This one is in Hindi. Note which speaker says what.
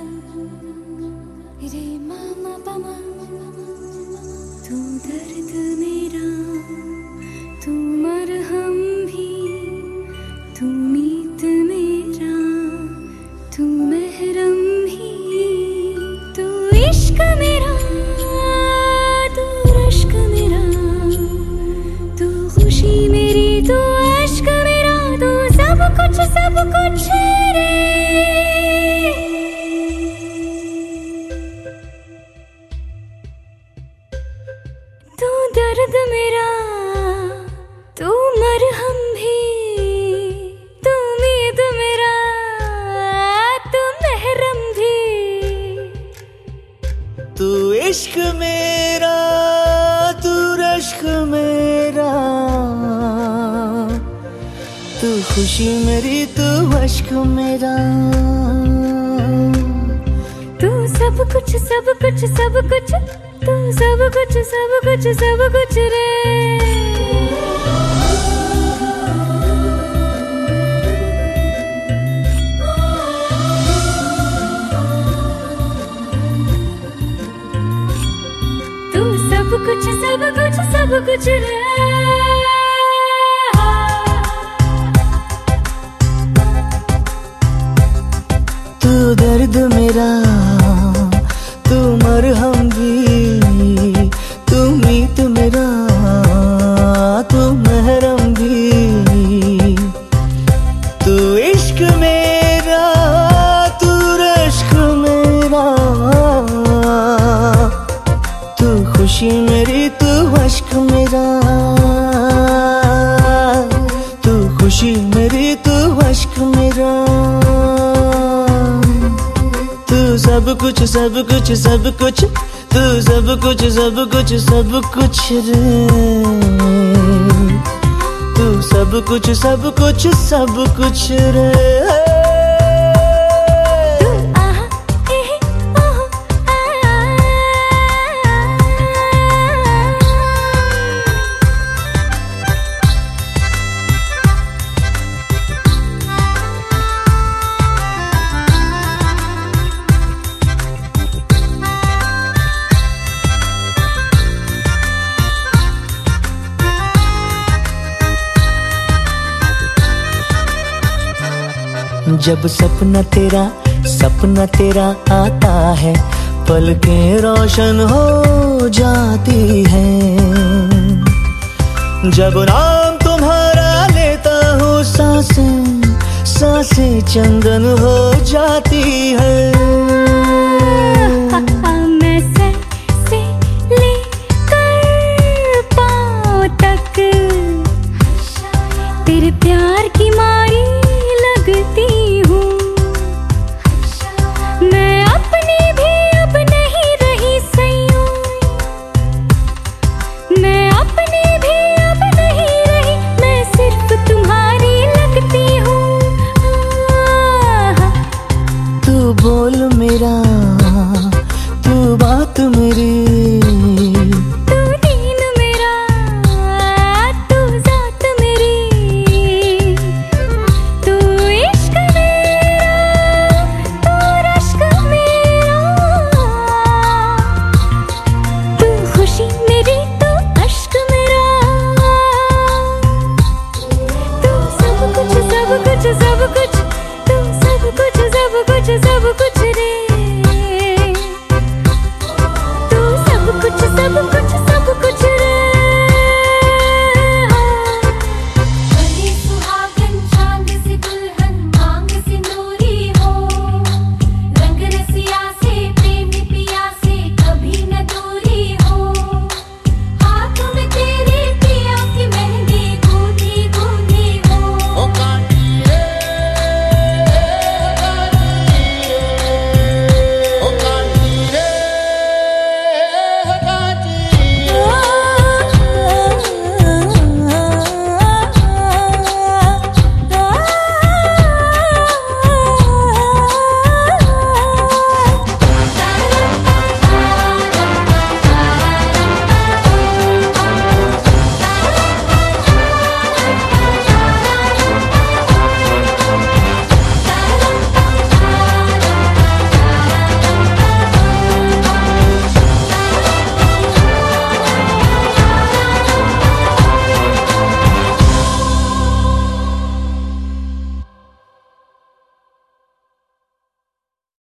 Speaker 1: रे मामा पामा, तू दर्द मेरा, तू मरहम भी, तू मीत मेरा, तू महरम भी, तू इश्क मेरा, तू रश्क मेरा, तू खुशी मेरी, तू अश्क मेरा, तू सब कुछ रे। तू दर्द मेरा, तू मरहम भी, तू उम्मीद मेरा, तू महरम भी,
Speaker 2: तू इश्क मेरा, तू रश्क मेरा, तू खुशी मेरी, तू अश्क मेरा,
Speaker 1: तू सब कुछ तू सब कुछ रे। तू सब कुछ रे।
Speaker 2: तू दर्द मेरा, तू मरहम भी, तू मीत मेरा, तू महरम भी, तू इश्क मेरा, तू रश्क मेरा, तू खुशी मेरी, तू अश्क मेरा, तू खुशी मेरी, तू अश्क मेरा, तू सब कुछ तू सब कुछ रे। तू सब कुछ रे। जब सपना तेरा आता है, पलकें रोशन हो जाती हैं। जब नाम तुम्हारा लेता हूँ, सांसें चंदन हो जाती है।